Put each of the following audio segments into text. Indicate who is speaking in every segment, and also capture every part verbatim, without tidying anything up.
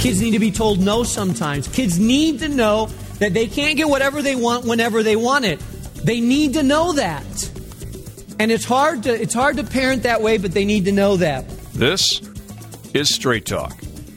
Speaker 1: Kids need to be told no sometimes. Kids need to know that they can't get whatever they want whenever they want it. They need to know that. And it's hard to it's hard to parent that way, but they need to know that.
Speaker 2: This is Straight Talk.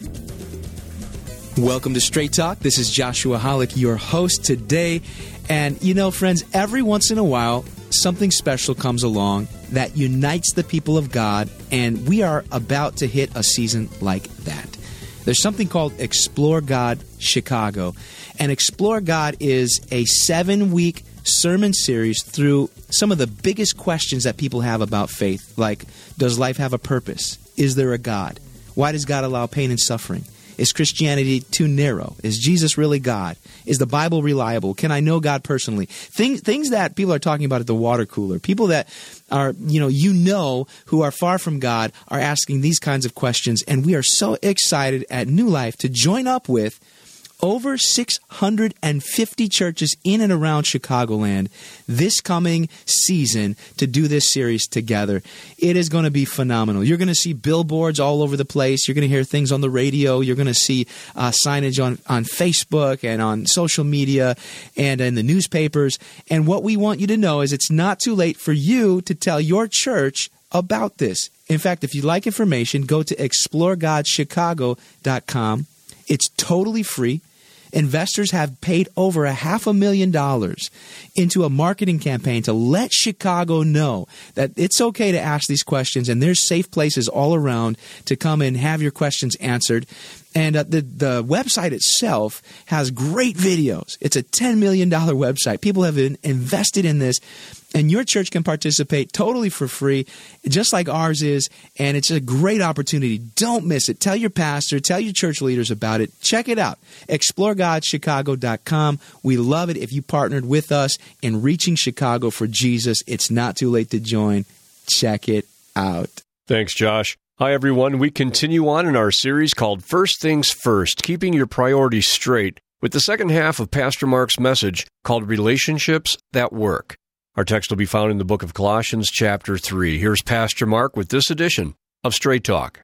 Speaker 3: Welcome to Straight Talk. This is Joshua Hollick, your host today. And, you know, friends, every once in a while, something special comes along that unites the people of God, and we are about to hit a season like that. There's something called Explore God Chicago. And Explore God is a seven-week sermon series through some of the biggest questions that people have about faith, like, does life have a purpose? Is there a God? Why does God allow pain and suffering? Is Christianity too narrow? Is Jesus really God? Is the Bible reliable? Can I know God personally? Things things that people are talking about at the water cooler. People that are, you know, you know, who are far from God are asking these kinds of questions. And we are so excited at New Life to join up with over six hundred fifty churches in and around Chicagoland this coming season to do this series together. It is going to be phenomenal. You're going to see billboards all over the place. You're going to hear things on the radio. You're going to see uh, signage on, on Facebook and on social media and in the newspapers. And what we want you to know is it's not too late for you to tell your church about this. In fact, if you'd like information, go to explore god chicago dot com. It's totally free. Investors have paid over a half a million dollars into a marketing campaign to let Chicago know that it's okay to ask these questions, and there's safe places all around to come and have your questions answered. And uh, the, the website itself has great videos. It's a ten million dollars website. People have been invested in this, and your church can participate totally for free, just like ours is, and it's a great opportunity. Don't miss it. Tell your pastor, tell your church leaders about it. Check it out. explore god chicago dot com. We love it if you partnered with us in reaching Chicago for Jesus. It's not too late to join. Check it out.
Speaker 2: Thanks, Josh. Hi, everyone. We continue on in our series called First Things First, Keeping Your Priorities Straight, with the second half of Pastor Mark's message called Relationships That Work. Our text will be found in the book of Colossians, chapter three. Here's Pastor Mark with this edition of Straight Talk.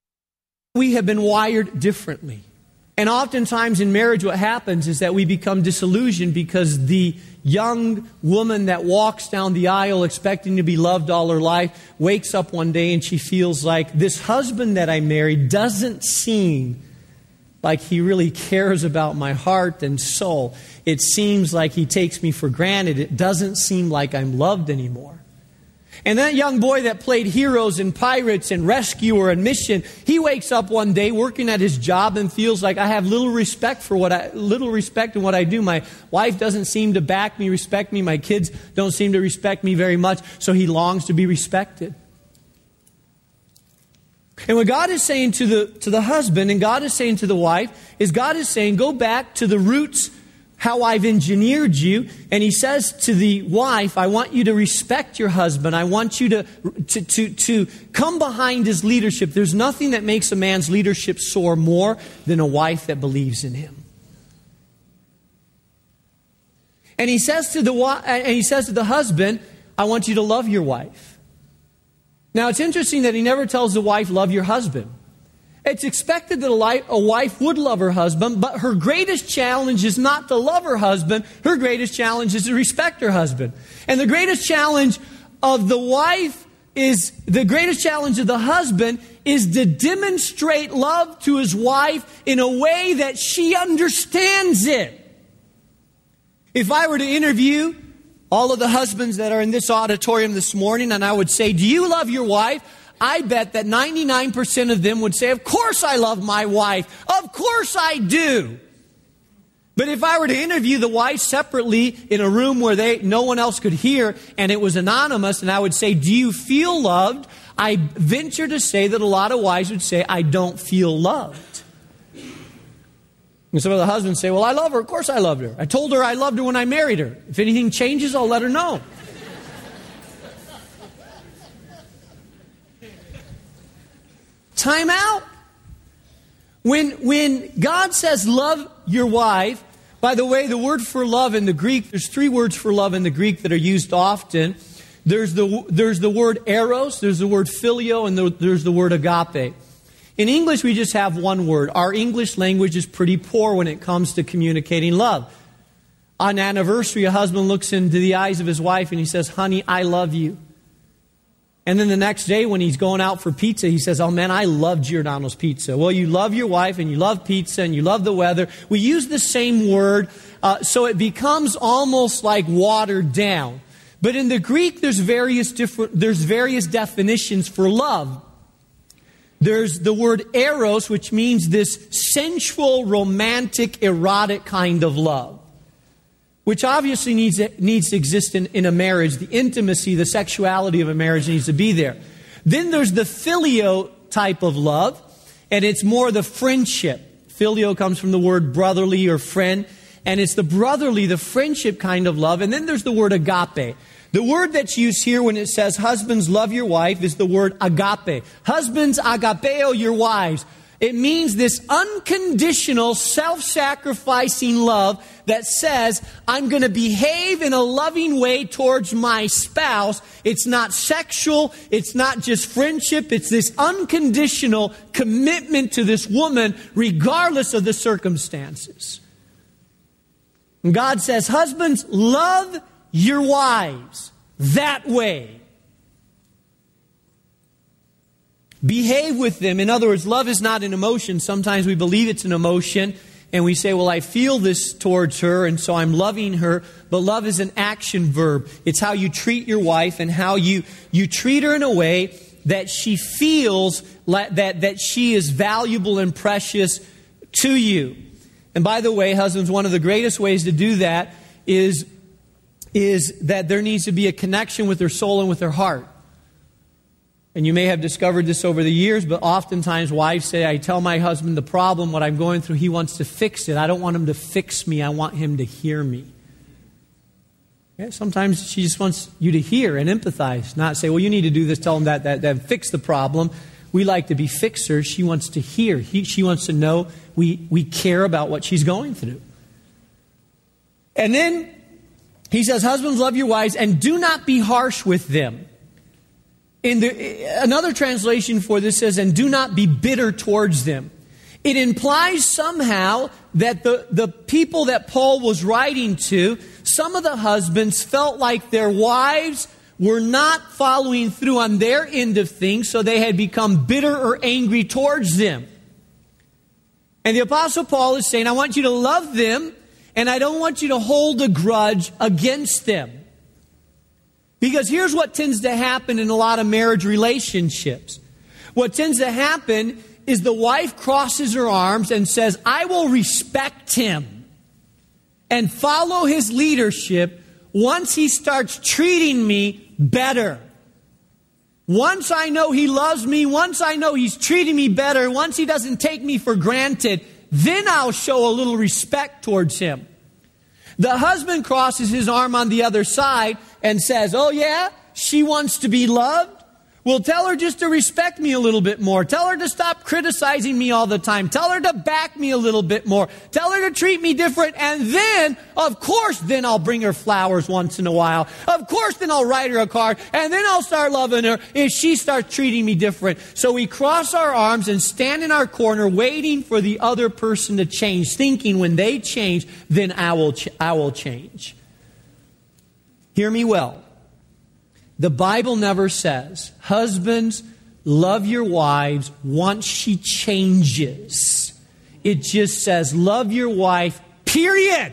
Speaker 1: We have been wired differently. And oftentimes in marriage what happens is that we become disillusioned because the young woman that walks down the aisle expecting to be loved all her life wakes up one day and she feels like this husband that I married doesn't seem like he really cares about my heart and soul. It seems like he takes me for granted. It doesn't seem like I'm loved anymore. And that young boy that played heroes and pirates and rescuer and mission, he wakes up one day working at his job and feels like I have little respect for what I, little respect in what I do. My wife doesn't seem to back me, respect me. My kids don't seem to respect me very much. So he longs to be respected. And what God is saying to the, to the husband and God is saying to the wife is God is saying, go back to the roots, how I've engineered you. And he says to the wife, I want you to respect your husband. I want you to, to, to, to come behind his leadership. There's nothing that makes a man's leadership soar more than a wife that believes in him. And he says to the and he says to the husband, I want you to love your wife. Now it's interesting that he never tells the wife, love your husband. It's expected that a wife would love her husband, but her greatest challenge is not to love her husband. Her greatest challenge is to respect her husband. And the greatest challenge of the wife is, the greatest challenge of the husband is to demonstrate love to his wife in a way that she understands it. If I were to interview all of the husbands that are in this auditorium this morning, and I would say, do you love your wife? I bet that ninety-nine percent of them would say, of course I love my wife. Of course I do. But if I were to interview the wife separately in a room where they no one else could hear and it was anonymous, and I would say, do you feel loved? I venture to say that a lot of wives would say, I don't feel loved. And some of the husbands say, well, I love her. Of course I loved her. I told her I loved her when I married her. If anything changes, I'll let her know. Time out. When, when God says love your wife, by the way, the word for love in the Greek, there's three words for love in the Greek that are used often. There's the, there's the word eros, there's the word phileo, and the, there's the word agape. In English, we just have one word. Our English language is pretty poor when it comes to communicating love. On anniversary, a husband looks into the eyes of his wife and he says, honey, I love you. And then the next day when he's going out for pizza, he says, oh man, I love Giordano's pizza. Well, you love your wife and you love pizza and you love the weather. We use the same word, uh, so it becomes almost like watered down. But in the Greek, there's various different, there's various definitions for love. There's the word eros, which means this sensual, romantic, erotic kind of love, which obviously needs, needs to exist in, in a marriage. The intimacy, the sexuality of a marriage needs to be there. Then there's the filio type of love, and it's more the friendship. Filio comes from the word brotherly or friend, and it's the brotherly, the friendship kind of love. And then there's the word agape. The word that's used here when it says, husbands, love your wife, is the word agape. Husbands, agapeo your wives. It means this unconditional, self-sacrificing love that says, I'm going to behave in a loving way towards my spouse. It's not sexual. It's not just friendship. It's this unconditional commitment to this woman, regardless of the circumstances. And God says, husbands, love your wives that way. Behave with them. In other words, love is not an emotion. Sometimes we believe it's an emotion and we say, well, I feel this towards her and so I'm loving her. But love is an action verb. It's how you treat your wife and how you, you treat her in a way that she feels like, that, that she is valuable and precious to you. And by the way, husbands, one of the greatest ways to do that is, is that there needs to be a connection with her soul and with her heart. And you may have discovered this over the years, but oftentimes wives say, I tell my husband the problem, what I'm going through, he wants to fix it. I don't want him to fix me. I want him to hear me. Yeah, sometimes she just wants you to hear and empathize, not say, well, you need to do this, tell him that, that, that, fix the problem. We like to be fixers. She wants to hear. He, she wants to know we, we care about what she's going through. And then he says, husbands, love your wives and do not be harsh with them. In the, another translation for this says, and do not be bitter towards them. It implies somehow that the, the people that Paul was writing to, some of the husbands felt like their wives were not following through on their end of things, so they had become bitter or angry towards them. And the Apostle Paul is saying, I want you to love them, and I don't want you to hold a grudge against them. Because here's what tends to happen in a lot of marriage relationships. What tends to happen is the wife crosses her arms and says, I will respect him and follow his leadership once he starts treating me better. Once I know he loves me, once I know he's treating me better, once he doesn't take me for granted, then I'll show a little respect towards him. The husband crosses his arm on the other side and says, oh yeah, she wants to be loved? Well, tell her just to respect me a little bit more. Tell her to stop criticizing me all the time. Tell her to back me a little bit more. Tell her to treat me different. And then, of course, then I'll bring her flowers once in a while. Of course, then I'll write her a card. And then I'll start loving her if she starts treating me different. So we cross our arms and stand in our corner waiting for the other person to change, thinking when they change, then I will, ch- I will change. Hear me well. The Bible never says, husbands, love your wives once she changes. It just says, love your wife, period.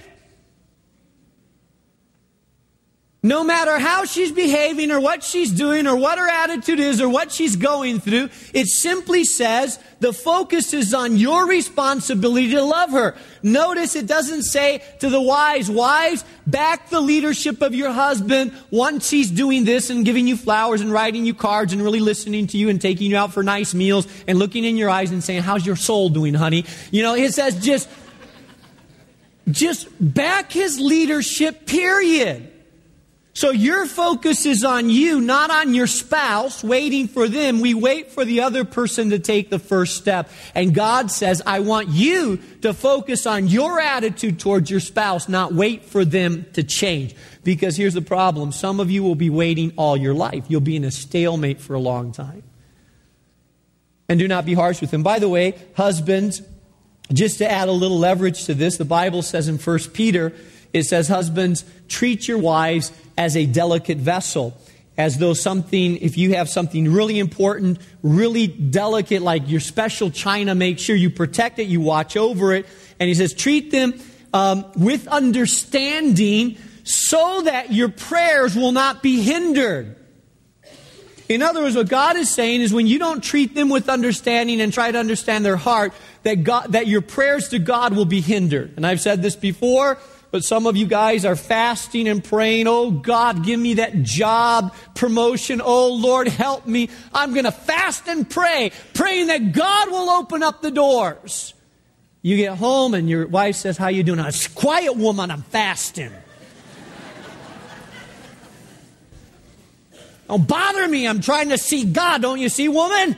Speaker 1: No matter how she's behaving or what she's doing or what her attitude is or what she's going through, it simply says the focus is on your responsibility to love her. Notice it doesn't say to the wives, wives, back the leadership of your husband once he's doing this and giving you flowers and writing you cards and really listening to you and taking you out for nice meals and looking in your eyes and saying, how's your soul doing, honey? You know, it says just, just back his leadership, period. So your focus is on you, not on your spouse, waiting for them. We wait for the other person to take the first step. And God says, I want you to focus on your attitude towards your spouse, not wait for them to change. Because here's the problem. Some of you will be waiting all your life. You'll be in a stalemate for a long time. And do not be harsh with them. By the way, husbands, just to add a little leverage to this, the Bible says in First Peter, it says, husbands, treat your wives as a delicate vessel. As though something, if you have something really important, really delicate, like your special china, make sure you protect it, you watch over it. And he says, treat them um, with understanding so that your prayers will not be hindered. In other words, what God is saying is when you don't treat them with understanding and try to understand their heart, that God, that your prayers to God will be hindered. And I've said this before, but some of you guys are fasting and praying, oh God, give me that job promotion. Oh Lord, help me. I'm going to fast and pray, praying that God will open up the doors. You get home and your wife says, how you doing? I'm a quiet woman, I'm fasting. Don't bother me, I'm trying to see God. Don't you see, woman?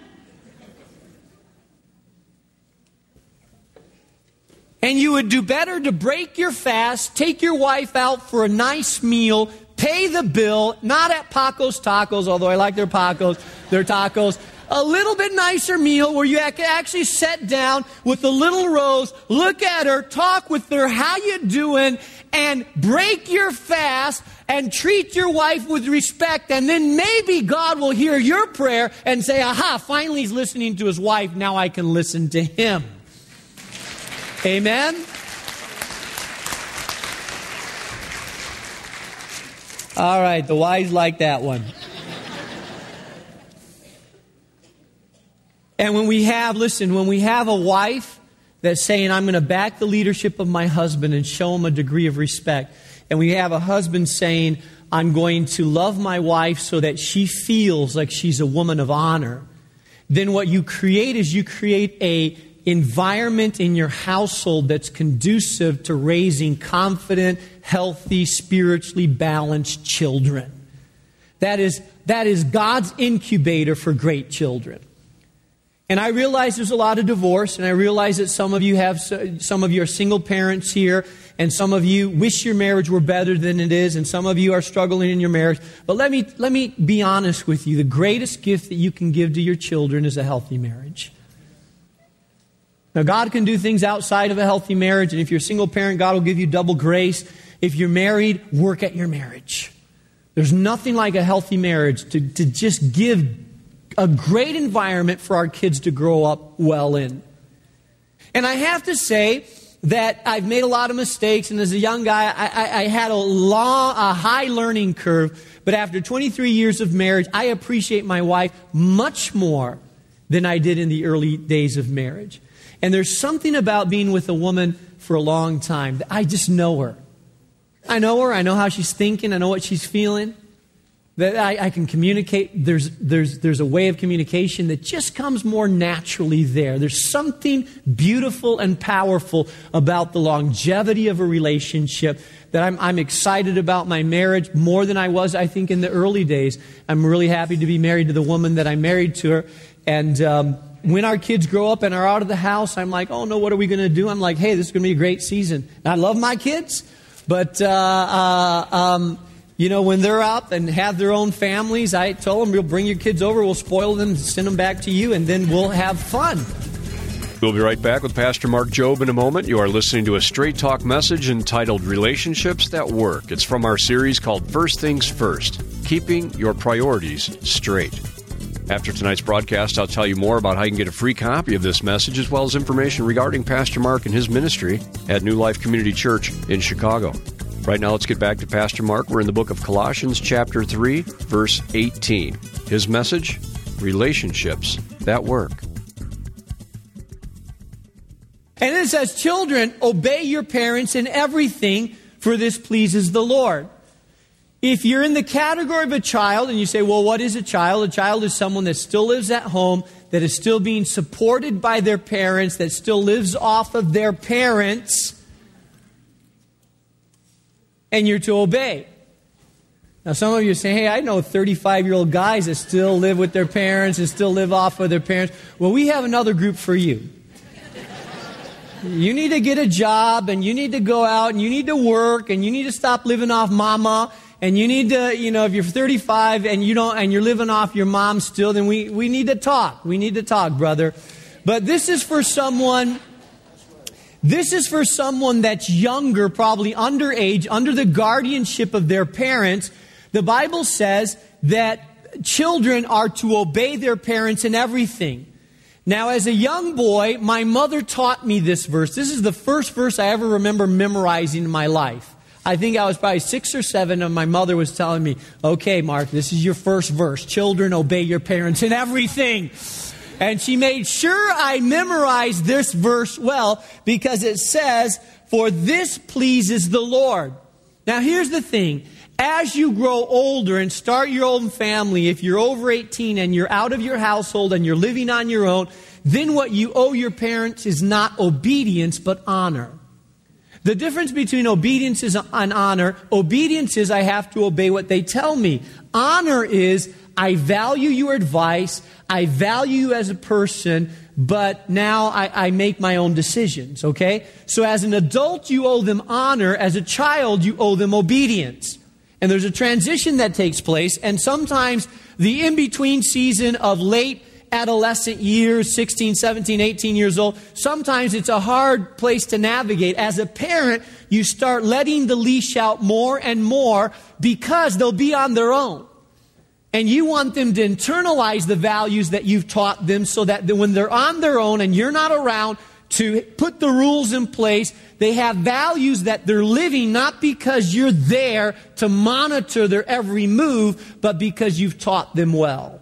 Speaker 1: And you would do better to break your fast, take your wife out for a nice meal, pay the bill, not at Paco's Tacos, although I like their Pacos, their tacos, a little bit nicer meal where you can actually sit down with the little Rose, look at her, talk with her, how you doing, and break your fast and treat your wife with respect, and then maybe God will hear your prayer and say, aha, finally he's listening to his wife, now I can listen to him. Amen? All right, the wise like that one. And when we have, listen, when we have a wife that's saying, I'm going to back the leadership of my husband and show him a degree of respect, and we have a husband saying, I'm going to love my wife so that she feels like she's a woman of honor, then what you create is you create a environment in your household that's conducive to raising confident, healthy, spiritually balanced children. That is, that is God's incubator for great children. And I realize there's a lot of divorce, and I realize that some of you have, some of you are single parents here, and some of you wish your marriage were better than it is, and some of you are struggling in your marriage. But let me, let me be honest with you. The greatest gift that you can give to your children is a healthy marriage. Now, God can do things outside of a healthy marriage, and if you're a single parent, God will give you double grace. If you're married, work at your marriage. There's nothing like a healthy marriage to, to just give a great environment for our kids to grow up well in. And I have to say that I've made a lot of mistakes, and as a young guy, I, I, I had a long, a high learning curve. But after twenty-three years of marriage, I appreciate my wife much more than I did in the early days of marriage. And there's something about being with a woman for a long time that I just know her. I know her. I know how she's thinking. I know what she's feeling. That I, I can communicate. There's, there's, there's a way of communication that just comes more naturally there. There's something beautiful and powerful about the longevity of a relationship that I'm, I'm excited about my marriage more than I was, I think, in the early days. I'm really happy to be married to the woman that I married to her. And um, when our kids grow up and are out of the house, I'm like, oh no, what are we going to do? I'm like, hey, this is going to be a great season. And I love my kids, but... Uh, uh, um, You know, when they're out and have their own families, I tell them, we'll bring your kids over, we'll spoil them, send them back to you, and then we'll have fun.
Speaker 2: We'll be right back with Pastor Mark Jobe in a moment. You are listening to a Straight Talk message entitled Relationships That Work. It's from our series called First Things First, Keeping Your Priorities Straight. After tonight's broadcast, I'll tell you more about how you can get a free copy of this message, as well as information regarding Pastor Mark and his ministry at New Life Community Church in Chicago. Right now, let's get back to Pastor Mark. We're in the book of Colossians, chapter three, verse eighteen. His message, Relationships That Work.
Speaker 1: And it says, children, obey your parents in everything, for this pleases the Lord. If you're in the category of a child, and you say, well, what is a child? A child is someone that still lives at home, that is still being supported by their parents, that still lives off of their parents, and you're to obey. Now, some of you say, hey, I know thirty-five-year-old guys that still live with their parents and still live off of their parents. Well, we have another group for you. You need to get a job, and you need to go out, and you need to work, and you need to stop living off mama, and you need to, you know, if you're thirty-five and you don't, and you're living off your mom still, then we, we need to talk. We need to talk, brother. But this is for someone, this is for someone that's younger, probably underage, under the guardianship of their parents. The Bible says that children are to obey their parents in everything. Now, as a young boy, my mother taught me this verse. This is the first verse I ever remember memorizing in my life. I think I was probably six or seven, and my mother was telling me, okay, Mark, this is your first verse. Children, obey your parents in everything. And she made sure I memorized this verse well, because it says, for this pleases the Lord. Now, here's the thing. As you grow older and start your own family, if you're over eighteen and you're out of your household and you're living on your own, then what you owe your parents is not obedience, but honor. The difference between obedience and honor, obedience is I have to obey what they tell me. Honor is I value your advice, I value you as a person, but now I, I make my own decisions, okay? So as an adult, you owe them honor. As a child, you owe them obedience. And there's a transition that takes place, and sometimes the in-between season of late adolescent years, sixteen, seventeen, eighteen years old, sometimes it's a hard place to navigate. As a parent, you start letting the leash out more and more because they'll be on their own. And you want them to internalize the values that you've taught them so that when they're on their own and you're not around to put the rules in place, they have values that they're living not because you're there to monitor their every move, but because you've taught them well.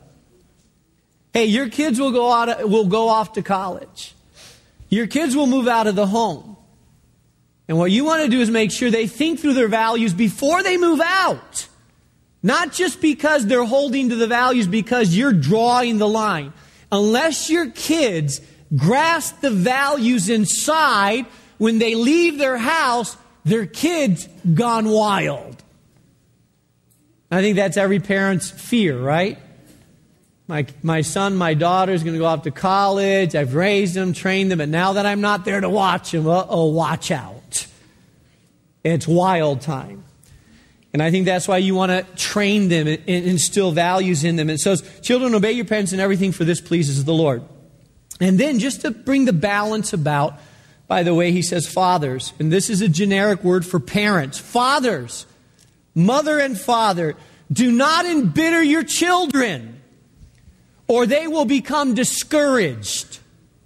Speaker 1: Hey, your kids will go out, will go off to college. Your kids will move out of the home. And what you want to do is make sure they think through their values before they move out. Not just because they're holding to the values because you're drawing the line. Unless your kids grasp the values inside, when they leave their house, their kids gone wild. I think that's every parent's fear, right? My my son, my daughter is going to go off to college. I've raised them, trained them, and now that I'm not there to watch them, uh-oh, watch out. It's wild time. And I think that's why you want to train them and instill values in them. And so, children, obey your parents in everything, for this pleases the Lord. And then, just to bring the balance about, by the way, he says fathers. And this is a generic word for parents. Fathers, mother and father, do not embitter your children, or they will become discouraged.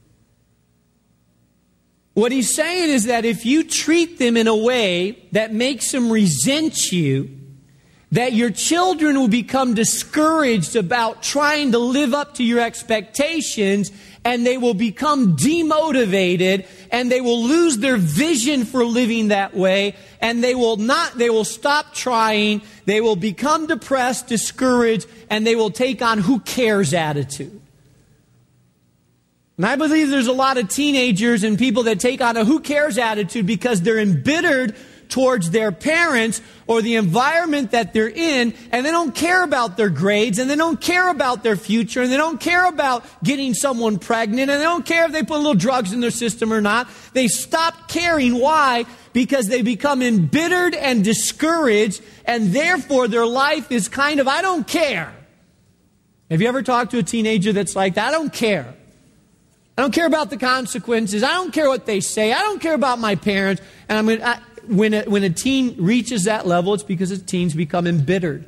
Speaker 1: What he's saying is that if you treat them in a way that makes them resent you, that your children will become discouraged about trying to live up to your expectations, and they will become demotivated, and they will lose their vision for living that way, and they will not, they will stop trying, they will become depressed, discouraged, and they will take on who cares attitude. And I believe there's a lot of teenagers and people that take on a who cares attitude because they're embittered towards their parents or the environment that they're in, and they don't care about their grades, and they don't care about their future, and they don't care about getting someone pregnant, and they don't care if they put a little drugs in their system or not. They stop caring. Why? Because they become embittered and discouraged, and therefore their life is kind of, I don't care. Have you ever talked to a teenager that's like that? I don't care. I don't care about the consequences. I don't care what they say. I don't care about my parents. And I'm going I, when a, when a teen reaches that level, it's because teens become embittered.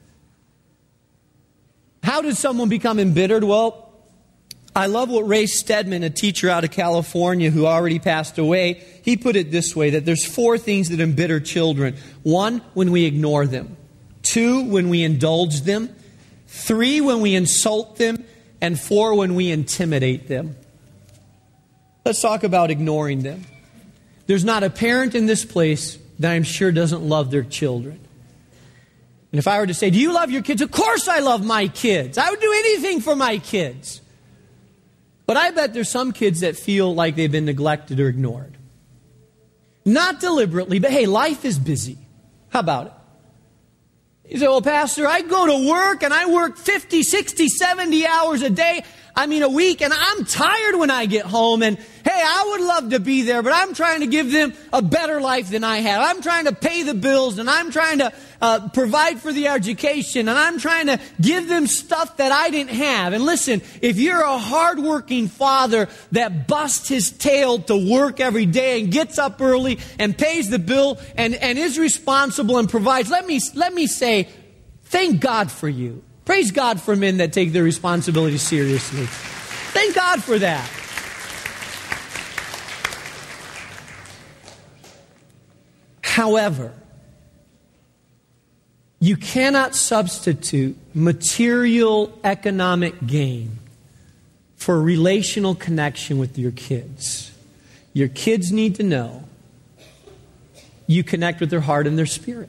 Speaker 1: How does someone become embittered? Well, I love what Ray Stedman, a teacher out of California who already passed away, he put it this way, that there's four things that embitter children. One, when we ignore them. Two, when we indulge them. Three, when we insult them. And four, when we intimidate them. Let's talk about ignoring them. There's not a parent in this place that I'm sure doesn't love their children. And if I were to say, do you love your kids? Of course I love my kids. I would do anything for my kids. But I bet there's some kids that feel like they've been neglected or ignored. Not deliberately, but hey, life is busy. How about it? You say, well, Pastor, I go to work and I work fifty, sixty, seventy hours a day. I mean, a week, and I'm tired when I get home, and hey, I would love to be there, but I'm trying to give them a better life than I had. I'm trying to pay the bills, and I'm trying to uh, provide for the education, and I'm trying to give them stuff that I didn't have. And listen, if you're a hardworking father that busts his tail to work every day and gets up early and pays the bill and, and is responsible and provides, let me, let me say, thank God for you. Praise God for men that take their responsibility seriously. Thank God for that. However, you cannot substitute material economic gain for relational connection with your kids. Your kids need to know you connect with their heart and their spirit.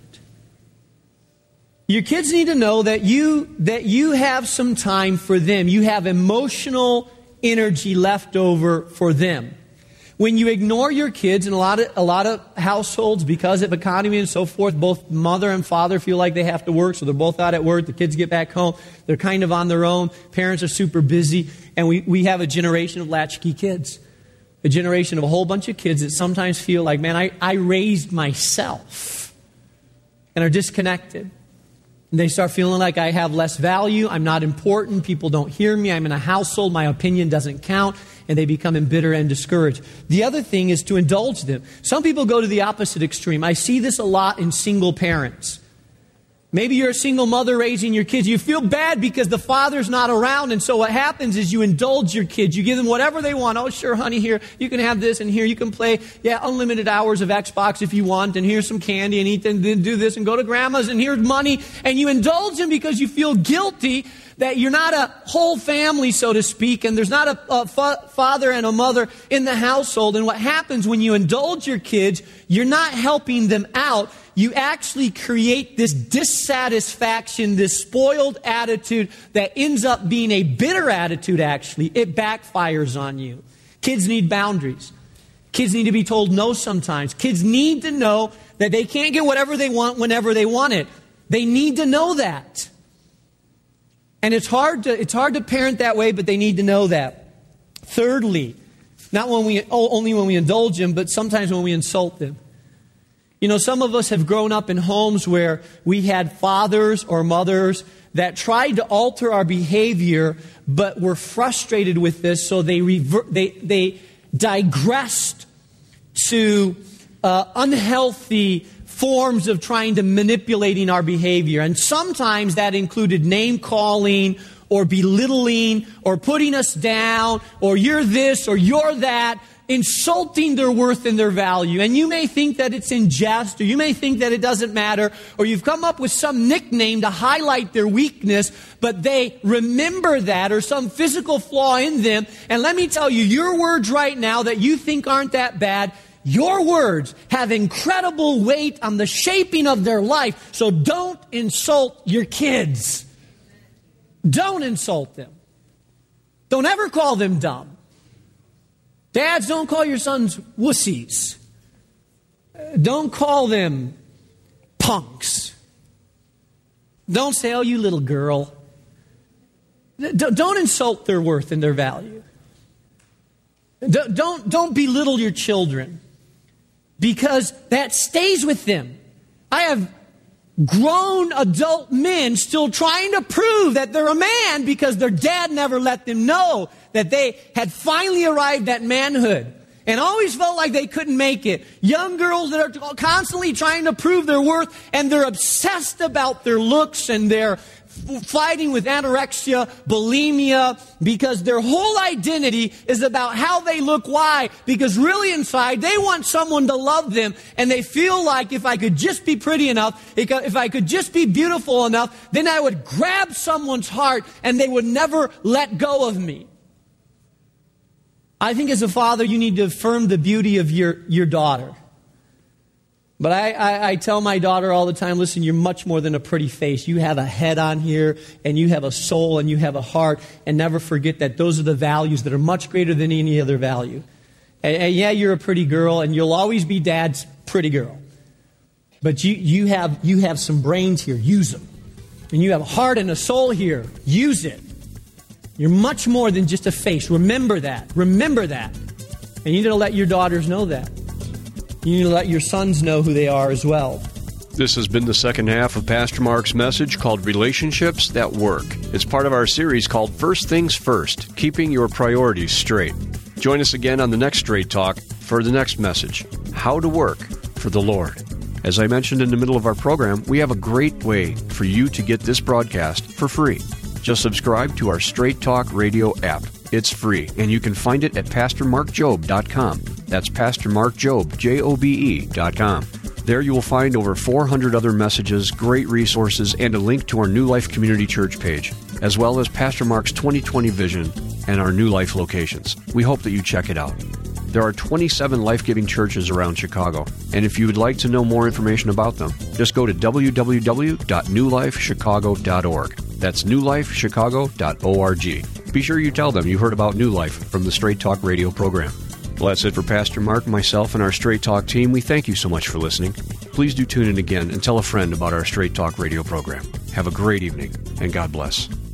Speaker 1: Your kids need to know that you that you have some time for them. You have emotional energy left over for them. When you ignore your kids in a lot of a lot of households because of economy and so forth, both mother and father feel like they have to work, so they're both out at work. The kids get back home. They're kind of on their own. Parents are super busy. And we, we have a generation of latchkey kids. A generation of a whole bunch of kids that sometimes feel like, man, I, I raised myself, and are disconnected. And they start feeling like I have less value, I'm not important, people don't hear me, I'm in a household, my opinion doesn't count, and they become embittered and discouraged. The other thing is to indulge them. Some people go to the opposite extreme. I see this a lot in single parents. Maybe you're a single mother raising your kids. You feel bad because the father's not around, and so what happens is you indulge your kids. You give them whatever they want. Oh, sure, honey, here, you can have this, and here you can play, yeah, unlimited hours of Xbox if you want, and here's some candy, and eat, and then do this, and go to grandma's, and here's money. And you indulge them because you feel guilty that you're not a whole family, so to speak, and there's not a, a fa- father and a mother in the household. And what happens when you indulge your kids, you're not helping them out. You actually create this dissatisfaction, this spoiled attitude that ends up being a bitter attitude, actually. It backfires on you. Kids need boundaries. Kids need to be told no sometimes. Kids need to know that they can't get whatever they want whenever they want it. They need to know that. And it's hard to it's hard to parent that way, but they need to know that. Thirdly, not when we only when we indulge them, but sometimes when we insult them. You know, some of us have grown up in homes where we had fathers or mothers that tried to alter our behavior, but were frustrated with this, so they rever- they they digressed to uh, unhealthy forms of trying to manipulating our behavior. And sometimes that included name calling or belittling or putting us down or you're this or you're that, insulting their worth and their value. And you may think that it's in jest, or you may think that it doesn't matter, or you've come up with some nickname to highlight their weakness, but they remember that or some physical flaw in them. And let me tell you, your words right now that you think aren't that bad, your words have incredible weight on the shaping of their life. So don't insult your kids. Don't insult them. Don't ever call them dumb. Dads, don't call your sons wussies. Don't call them punks. Don't say, oh, you little girl. Don't insult their worth and their value. Don't, don't belittle your children, because that stays with them. I have grown adult men still trying to prove that they're a man because their dad never let them know that they had finally arrived at manhood and always felt like they couldn't make it. Young girls that are constantly trying to prove their worth, and they're obsessed about their looks, and they're fighting with anorexia, bulimia, because their whole identity is about how they look. Why? Because really inside, they want someone to love them, and they feel like if I could just be pretty enough, if I could just be beautiful enough, then I would grab someone's heart, and they would never let go of me. I think as a father, you need to affirm the beauty of your, your daughter. But I, I, I tell my daughter all the time, listen, you're much more than a pretty face. You have a head on here, and you have a soul, and you have a heart. And never forget that those are the values that are much greater than any other value. And, and yeah, you're a pretty girl, and you'll always be Dad's pretty girl. But you, you have you have some brains here. Use them. And you have a heart and a soul here. Use it. You're much more than just a face. Remember that. Remember that. And you need to let your daughters know that. You need to let your sons know who they are as well.
Speaker 2: This has been the second half of Pastor Mark's message called Relationships That Work. It's part of our series called First Things First, Keeping Your Priorities Straight. Join us again on the next Straight Talk for the next message, How to Work for the Lord. As I mentioned in the middle of our program, we have a great way for you to get this broadcast for free. Just subscribe to our Straight Talk Radio app. It's free, and you can find it at pastor mark jobe dot com. That's pastor mark jobe, J O B E, dot com. There you will find over four hundred other messages, great resources, and a link to our New Life Community Church page, as well as Pastor Mark's twenty twenty vision and our New Life locations. We hope that you check it out. There are twenty-seven life-giving churches around Chicago, and if you would like to know more information about them, just go to w w w dot new life chicago dot org. That's new life chicago dot org. Be sure you tell them you heard about New Life from the Straight Talk Radio program. Well, that's it for Pastor Mark, myself, and our Straight Talk team. We thank you so much for listening. Please do tune in again and tell a friend about our Straight Talk Radio program. Have a great evening, and God bless.